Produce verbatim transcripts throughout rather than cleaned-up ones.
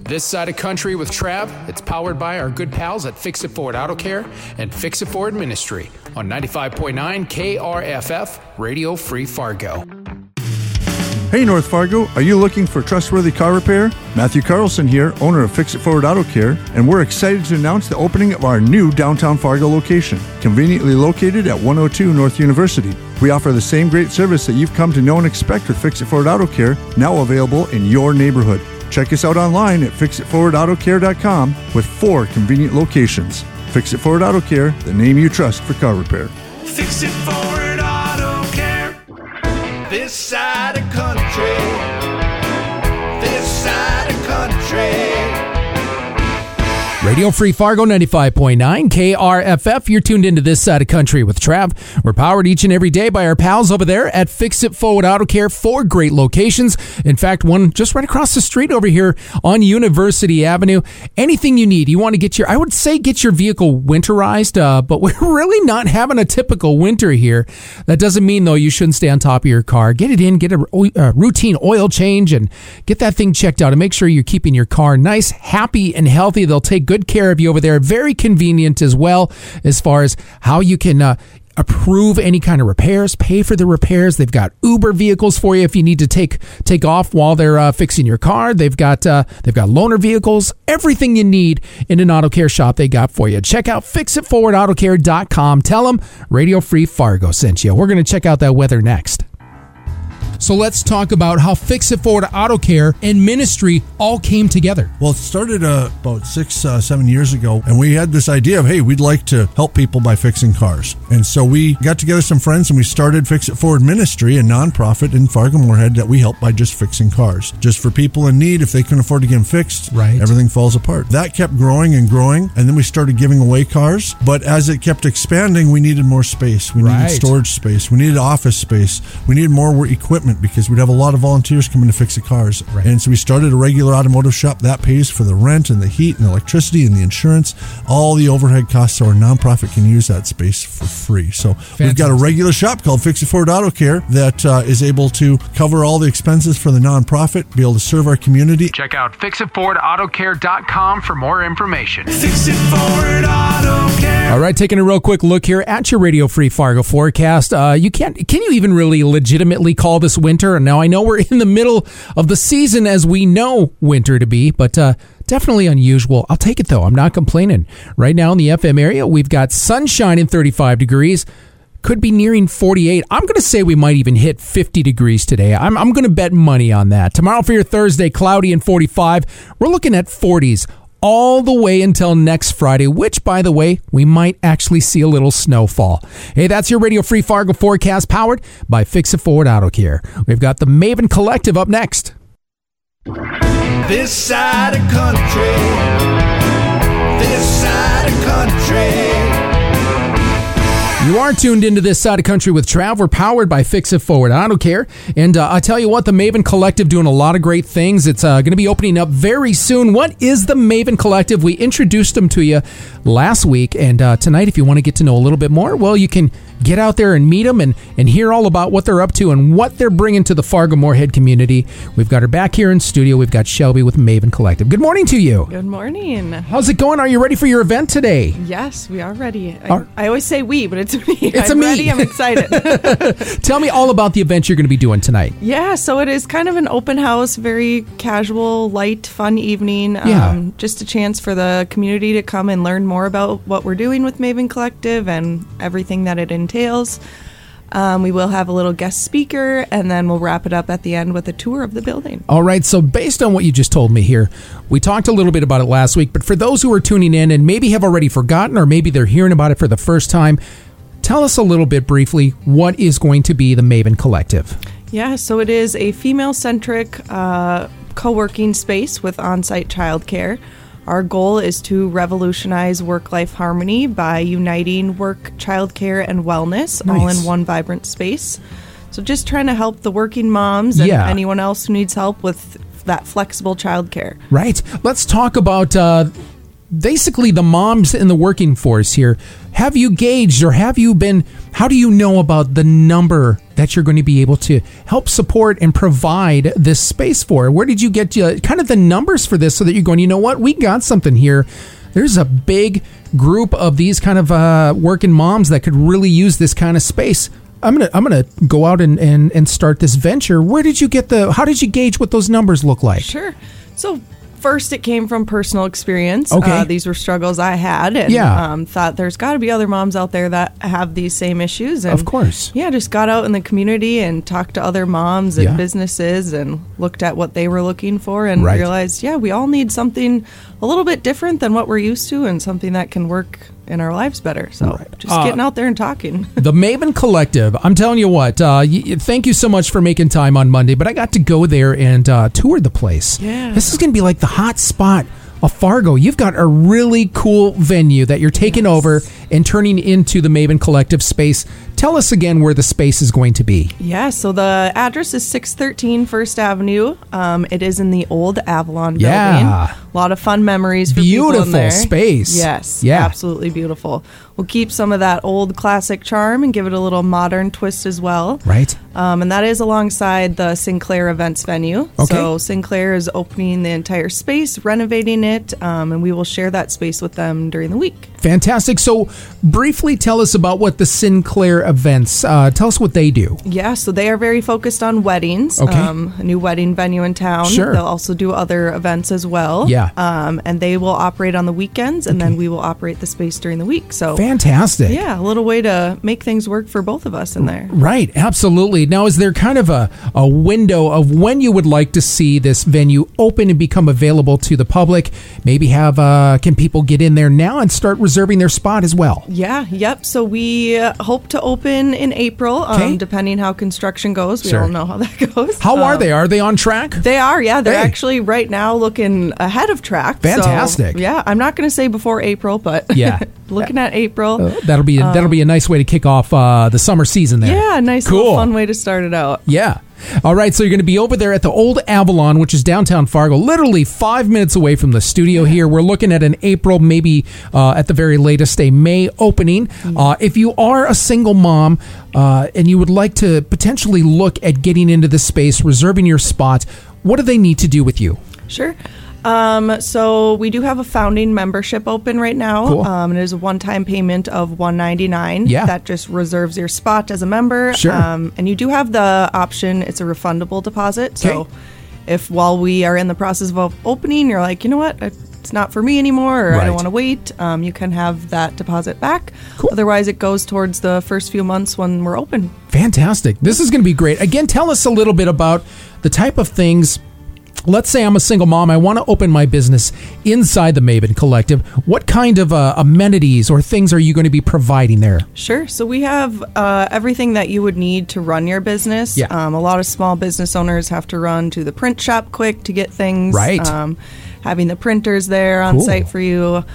This Side of Country with Trav, it's powered by our good pals at Fix It Forward Auto Care and Fix It Forward Ministry on ninety-five point nine K R F F, Radio Free Fargo. Hey North Fargo, are you looking for trustworthy car repair? Matthew Carlson here, owner of Fix It Forward Auto Care, and we're excited to announce the opening of our new downtown Fargo location, conveniently located at one oh two North University. We offer the same great service that you've come to know and expect with Fix It Forward Auto Care, now available in your neighborhood. Check us out online at fix it forward auto care dot com with four convenient locations. Fix It Forward Auto Care, the name you trust for car repair. Fix It Forward Auto Care. This side of country. This side of country. Radio Free Fargo, ninety-five point nine K R F F. You're tuned into This Side of Country with Trav. We're powered each and every day by our pals over there at Fix It Forward Auto Care. Four great locations. In fact, one just right across the street over here on University Avenue. Anything you need. You want to get your, I would say get your vehicle winterized, uh, but we're really not having a typical winter here. That doesn't mean, though, you shouldn't stay on top of your car. Get it in, get a, a routine oil change, and get that thing checked out and make sure you're keeping your car nice, happy, and healthy. They'll take good care of you over there. Very convenient as well as far as how you can uh, approve any kind of repairs, pay for the repairs. They've got Uber vehicles for you if you need to take take off while they're uh, fixing your car. They've got uh, they've got loaner vehicles. Everything you need in an auto care shop they got for you. Check out fix it forward auto care dot com. Tell them Radio Free Fargo sent you. We're going to check out that weather next. So let's talk about how Fix It Forward Auto Care and Ministry all came together. Well, it started uh, about six, uh, seven years ago, and we had this idea of, hey, we'd like to help people by fixing cars. And so we got together some friends, and we started Fix It Forward Ministry, a nonprofit in Fargo-Moorhead that we help by just fixing cars. Just for people in need, if they couldn't afford to get them fixed, right, everything falls apart. That kept growing and growing, and then we started giving away cars. But as it kept expanding, we needed more space. We right. needed storage space. We needed office space. We needed more equipment, because we'd have a lot of volunteers coming to fix the cars. Right. And so we started a regular automotive shop that pays for the rent and the heat and the electricity and the insurance, all the overhead costs, so our nonprofit can use that space for free. So Fantastic. We've got a regular shop called Fix It Forward Auto Care that uh, is able to cover all the expenses for the nonprofit, be able to serve our community. Check out fix it forward auto care dot com for more information. Fix It Forward Auto Care. All right, taking a real quick look here at your Radio Free Fargo forecast. Uh, you can't, can you even really legitimately call this winter? Now, I know we're in the middle of the season as we know winter to be, but uh, definitely unusual. I'll take it, though. I'm not complaining. Right now in the F M area, we've got sunshine in thirty-five degrees. Could be nearing forty-eight. I'm going to say we might even hit fifty degrees today. I'm, I'm going to bet money on that. Tomorrow for your Thursday, cloudy and forty-five. We're looking at forties. All the way until next Friday, which, by the way, we might actually see a little snowfall. Hey, that's your Radio Free Fargo forecast, powered by Fix It Forward Auto Care. We've got the Maven Collective up next. This side of country. This side of country. You are tuned into This Side of Country with Trav. We're powered by Fix It Forward Auto Care. And uh, I tell you what, the Maven Collective doing a lot of great things. It's uh, going to be opening up very soon. What is the Maven Collective? We introduced them to you last week. And uh, tonight, if you want to get to know a little bit more, well, you can get out there and meet them and, and hear all about what they're up to and what they're bringing to the Fargo-Moorhead community. We've got her back here in studio. We've got Shelby with Maven Collective. Good morning to you. Good morning. How's it going? Are you ready for your event today? Yes, we are ready. I, Are- I always say we, but it's me. It's I'm a me. ready. I'm excited. Tell me all about the event you're going to be doing tonight. Yeah, so it is kind of an open house, very casual, light, fun evening. Yeah. Um, just a chance for the community to come and learn more about what we're doing with Maven Collective and everything that it entails. Um, we will have a little guest speaker, and then we'll wrap it up at the end with a tour of the building. All right, so based on what you just told me here, we talked a little bit about it last week, but for those who are tuning in and maybe have already forgotten or maybe they're hearing about it for the first time, tell us a little bit briefly what is going to be the Maven Collective. Yeah, so it is a female-centric uh, co-working space with on-site childcare. Our goal is to revolutionize work-life harmony by uniting work, childcare, and wellness Nice. all in one vibrant space. So just trying to help the working moms and Yeah. anyone else who needs help with that flexible childcare. Right. Let's talk about uh, basically the moms in the working force here, have you gauged or have you been, how do you know about the number that you're going to be able to help support and provide this space for? Where did you get uh, kind of the numbers for this so that you're going, you know what, we got something here. There's a big group of these kind of uh, working moms that could really use this kind of space. I'm gonna I'm gonna go out and, and, and start this venture. Where did you get the, how did you gauge what those numbers look like? Sure. So first, it came from personal experience. Okay. Uh, these were struggles I had, and Yeah. um, thought there's got to be other moms out there that have these same issues. And Of course. Yeah, just got out in the community and talked to other moms and Yeah. businesses and looked at what they were looking for and Right. realized, yeah, we all need something a little bit different than what we're used to and something that can work in our lives better. So Right. just Uh, getting out there and talking. The Maven Collective. I'm telling you what, uh, y- thank you so much for making time on Monday, but I got to go there and uh, tour the place. Yeah. This is going to be like the hot spot of Fargo. You've got a really cool venue that you're taking Yes. over and turning into the Maven Collective space. Tell us again where the space is going to be. Yeah, so the address is six thirteen First Avenue. Um, it is in the old Avalon building. Yeah. A lot of fun memories for people in Beautiful there. space. Yes, Yeah. absolutely beautiful. We'll keep some of that old classic charm and give it a little modern twist as well. Right? Um, and that is alongside the Sinclair events venue. Okay. So Sinclair is opening the entire space, renovating it, um, and we will share that space with them during the week. Fantastic. So briefly tell us about what the Sinclair events, uh, tell us what they do. Yeah, so they are very focused on weddings. Okay. Um, a new wedding venue in town. Sure. They'll also do other events as well. Yeah. Um, and they will operate on the weekends, and then we will operate the space during the week. So, Fantastic. yeah, a little way to make things work for both of us in there. Right, absolutely. Now, is there kind of a, a window of when you would like to see this venue open and become available to the public? Maybe have, uh, can people get in there now and start reserving their spot as well? Yeah, yep. So we uh, hope to open in April, um, Okay. depending how construction goes. We Sure. all know how that goes. How are Um, they? Are they on track? They are, yeah. They're Hey. actually right now looking ahead of track. So, Fantastic. yeah, I'm not going to say before April, but Yeah. looking at April. Uh, that'll be that'll be a nice way to kick off uh, the summer season there. Yeah, nice Cool. little fun way to start it out. Yeah. All right, so you're going to be over there at the Old Avalon, which is downtown Fargo, literally five minutes away from the studio here. We're looking at an April, maybe uh, at the very latest, a May opening. Uh, if you are a single mom uh, and you would like to potentially look at getting into this space, reserving your spot, what do they need to do with you? Sure. Um, so we do have a founding membership open right now. Cool. Um, and it is a one-time payment of one ninety-nine. Yeah. That just reserves your spot as a member. Sure. Um, and you do have the option. It's a refundable deposit. So Okay. if while we are in the process of opening, you're like, you know what, it's not for me anymore, or I Right. don't want to wait, um, you can have that deposit back. Cool. Otherwise, it goes towards the first few months when we're open. Fantastic. This is going to be great. Again, tell us a little bit about the type of things. Let's say I'm a single mom. I want to open my business inside the Maven Collective. What kind of uh, amenities or things are you going to be providing there? Sure. So we have uh, everything that you would need to run your business. Yeah. Um, a lot of small business owners have to run to the print shop quick to get things. Right. Um, having the printers there on Cool. site for you.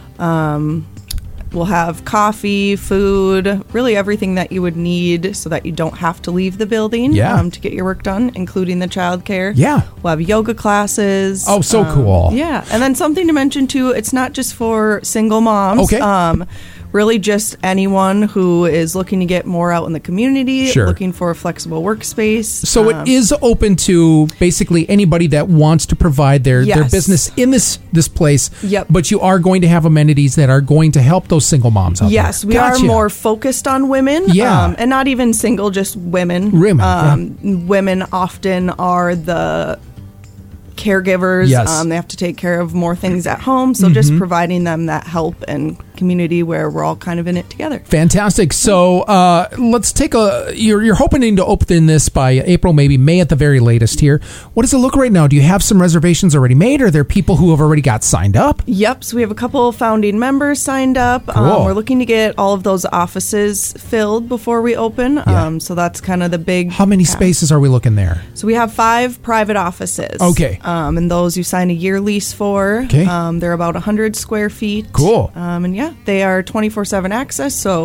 Um, we'll have coffee, food, really everything that you would need so that you don't have to leave the building Yeah. um, to get your work done, including the childcare. Yeah. We'll have yoga classes. Oh, so Um, cool. Yeah. And then something to mention too, it's not just for single moms. Okay. Um, really just anyone who is looking to get more out in the community, Sure. looking for a flexible workspace. So Um, it is open to basically anybody that wants to provide their, their Yes. business in this this place. Yep. But you are going to have amenities that are going to help those single moms out Yes, there. we Gotcha. are more focused on women. Yeah. Um, and not even single, just women. Women, Um, Women often are the caregivers. Yes. Um, they have to take care of more things at home. So just providing them that help and community where we're all kind of in it together. Fantastic. So uh, let's take a. You're, you're hoping to open this by April, maybe May at the very latest here. What does it look right now? Do you have some reservations already made? Are there people who have already got signed up? Yep. So we have a couple founding members signed up. Cool. Um, we're looking to get all of those offices filled before we open. Yeah. Um, so that's kind of the big. How many task. spaces are we looking there? So we have five private offices. Okay. Um, and those you sign a year lease for. Okay. Um, they're about one hundred square feet. Cool. Um, and yeah, they are twenty-four seven access. So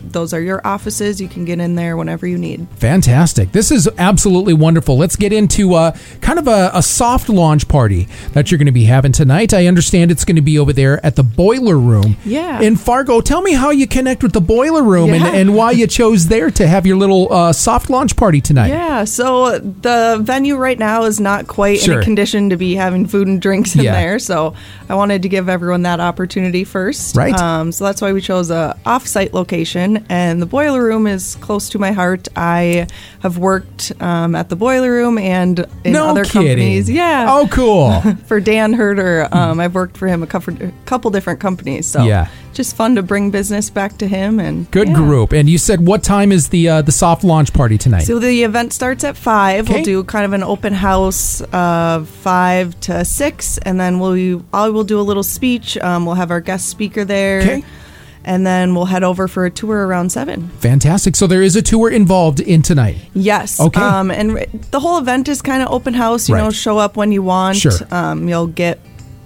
those are your offices. You can get in there whenever you need. Fantastic. This is absolutely wonderful. Let's get into uh, kind of a, a soft launch party that you're going to be having tonight. I understand it's going to be over there at the Boiler Room Yeah. in Fargo. Tell me how you connect with the Boiler Room Yeah. and, and why you chose there to have your little uh, soft launch party tonight. Yeah, so the venue right now is not quite Sure. in a condition to be having food and drinks in Yeah. there, so I wanted to give everyone that opportunity first. Right. Um, so that's why we chose a off-site location, and the Boiler Room is close to my heart. I have worked um, at the Boiler Room and in No other kidding. companies. Yeah. Oh, cool. For Dan Herder, um, I've worked for him a couple, a couple different companies, so Yeah. just fun to bring business back to him. And Good yeah. group. And you said what time is the uh, the soft launch party tonight? So the event starts at five. Okay. We'll do kind of an open house of five to six, and then we'll I will do a little speech. Um, we'll have our guest speaker there, Okay. and then we'll head over for a tour around seven. Fantastic. So there is a tour involved in tonight. Yes. Okay. Um, and r- the whole event is kind of open house. You Right. know, show up when you want. Sure. Um, you'll get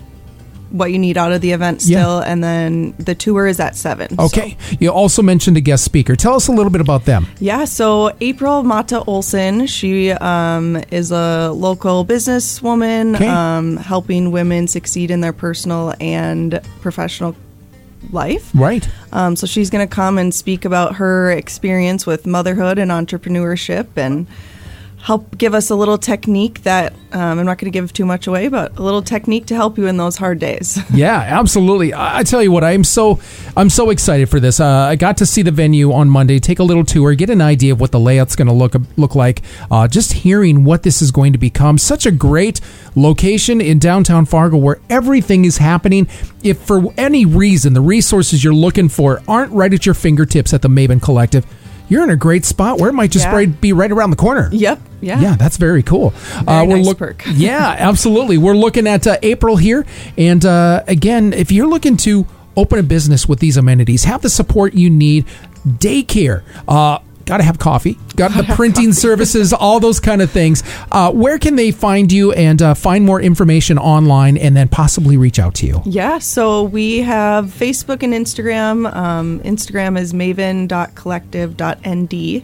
what you need out of the event Yeah. still, and then the tour is at seven. so- Okay. You also mentioned a guest speaker. Tell us a little bit about them. Yeah, so April Mata Olson, she um, is a local businesswoman, Okay. um, helping women succeed in their personal and professional life. Right. Um, so she's going to come and speak about her experience with motherhood and entrepreneurship and help give us a little technique that um, I'm not going to give too much away, but a little technique to help you in those hard days. Yeah, absolutely. I, I tell you what, I'm so I'm so excited for this. Uh, I got to see the venue on Monday, take a little tour, get an idea of what the layout's going to look look like. Uh, just hearing what this is going to become, such a great location in downtown Fargo where everything is happening. If for any reason the resources you're looking for aren't right at your fingertips at the Maven Collective, you're in a great spot where it might just Yeah. right, be right around the corner. Yep. Yeah. Yeah, that's very cool. Very nice perk. Yeah, absolutely. We're looking at uh, April here. And uh, again, if you're looking to open a business with these amenities, have the support you need, daycare, uh, got to have coffee, got the printing services, all those kind of things. Uh, where can they find you and uh, find more information online and then possibly reach out to you? Yeah, so we have Facebook and Instagram. Um, Instagram is maven dot collective dot n d.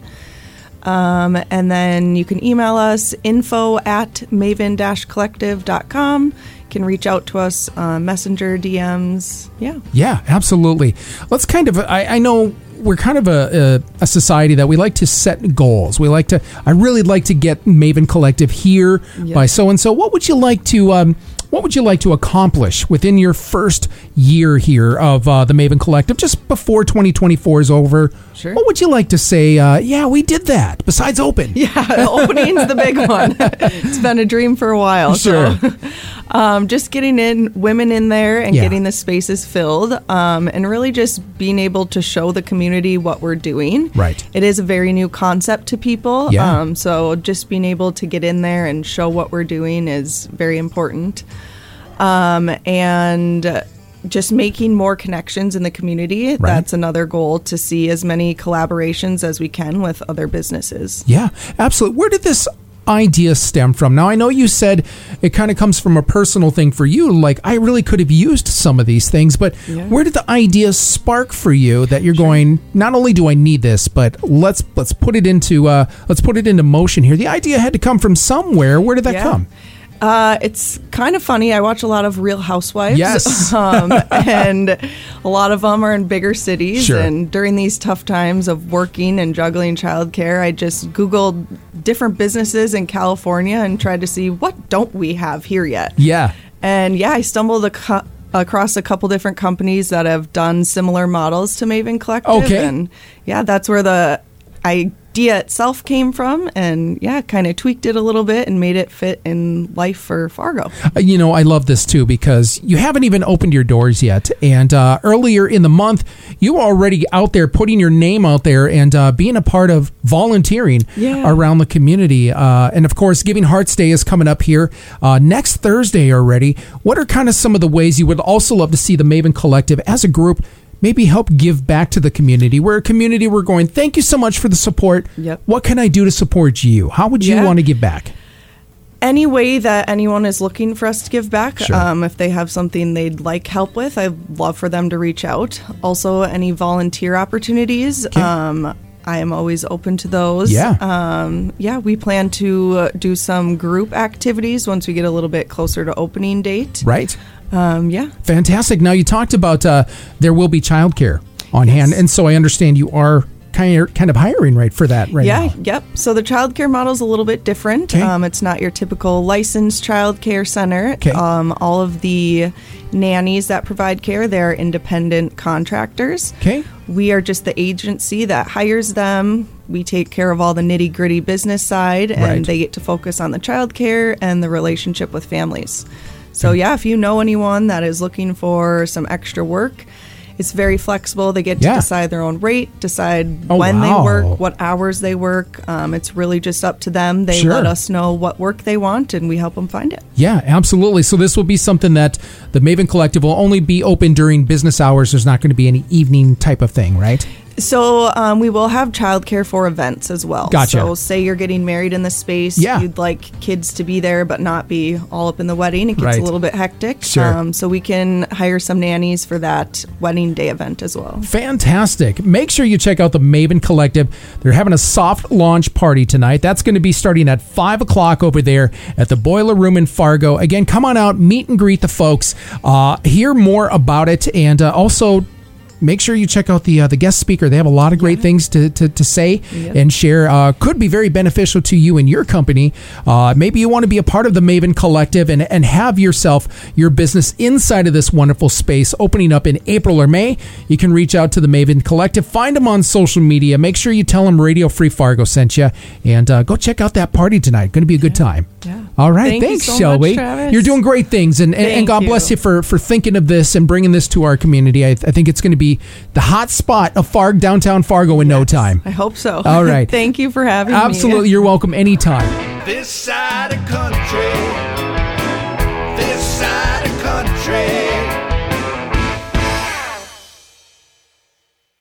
Um, and then you can email us info at maven dash collective dot com. You can reach out to us, uh, Messenger, D Ms. Yeah. Yeah, absolutely. Let's kind of, I, I know we're kind of a, a, a society that we like to set goals. We like to, I really like to get Maven Collective here Yeah. by so-and-so. What would you like to, um, what would you like to accomplish within your first year here of uh, the Maven Collective, just before twenty twenty-four is over? Sure. What would you like to say, uh, yeah, we did that, besides open? Yeah, opening's the big one. It's been a dream for a while. Sure. So, um, just getting in women in there and Yeah. getting the spaces filled, um, and really just being able to show the community what we're doing. Right. It is a very new concept to people. Yeah. Um, so just being able to get in there and show what we're doing is very important. Um, and just making more connections in the community. That's another goal, to see as many collaborations as we can with other businesses. Yeah, absolutely. Where did this idea stem from? Now, I know you said it kind of comes from a personal thing for you, like I really could have used some of these things, but Yeah. where did the idea spark for you that you're going, not only do I need this, but let's let's put it into uh, let's put it into motion here. The idea had to come from somewhere. Where did that Yeah. come? Uh, it's kind of funny. I watch a lot of Real Housewives. Yes. um, and a lot of them are in bigger cities. Sure. And during these tough times of working and juggling childcare, I just Googled different businesses in California and tried to see what don't we have here yet. Yeah. And yeah, I stumbled ac- across a couple different companies that have done similar models to Maven Collective. Okay. And yeah, that's where the idea itself came from. And yeah, kind of tweaked it a little bit and made it fit in life for Fargo. Uh, You know, I love this too because you haven't even opened your doors yet. And uh, earlier in the month, you were already out there putting your name out there and uh, being a part of volunteering Yeah. around the community. Uh, and of course, Giving Hearts Day is coming up here uh, next Thursday already. What are kind of some of the ways you would also love to see the Maven Collective as a group maybe help give back to the community? We're a community, we're going, thank you so much for the support. Yep. What can I do to support you? How would you Yeah. want to give back? Any way that anyone is looking for us to give back, Sure. um, if they have something they'd like help with, I'd love for them to reach out. Also, any volunteer opportunities, Okay. um, I am always open to those. Yeah. Um, yeah, we plan to uh, do some group activities once we get a little bit closer to opening date. Right. Um, yeah. Fantastic. Now, you talked about uh, there will be childcare on hand, and so I understand you are kind of kind of hiring right for that right yeah, now. yep. So the childcare model is a little bit different. Okay. Um, it's not your typical licensed childcare center. Okay. Um, all of the nannies that provide care, they're independent contractors. Okay. We are just the agency that hires them. We take care of all the nitty gritty business side, and Right. they get to focus on the childcare and the relationship with families. So yeah, if you know anyone that is looking for some extra work, it's very flexible. They get to Yeah. decide their own rate, decide Oh, when wow. they work, what hours they work. Um, it's really just up to them. They Sure. let us know what work they want, and we help them find it. Yeah, absolutely. So this will be something that the Maven Collective will only be open during business hours. There's not going to be any evening type of thing, right? So um, we will have childcare for events as well. Gotcha. So say you're getting married in the space, Yeah. you'd like kids to be there but not be all up in the wedding. It gets Right. a little bit hectic. Sure. Um, so we can hire some nannies for that wedding day event as well. Fantastic. Make sure you check out the Maven Collective. They're having a soft launch party tonight. That's going to be starting at five o'clock over there at the Boiler Room in Fargo. Again, come on out, meet and greet the folks, uh, hear more about it, and uh, also make sure you check out the uh, the guest speaker. They have a lot of great things to, to, to say Yep. and share. Uh, could be very beneficial to you and your company. Uh, maybe you want to be a part of the Maven Collective and, and have yourself your business inside of this wonderful space opening up in April or May. You can reach out to the Maven Collective. Find them on social media. Make sure you tell them Radio Free Fargo sent you. And uh, go check out that party tonight. Going to be a good time. Yeah. All right. Thank you Thanks, so Shelby. much, Travis. You're doing great things. And, and, and Thank God bless you you. for, for thinking of this and bringing this to our community. I, I think it's going to be the hot spot of Fargo, downtown Fargo in no time. I hope so. All right. Thank you for having me. Absolutely. You're welcome anytime. This side of country. This side of country.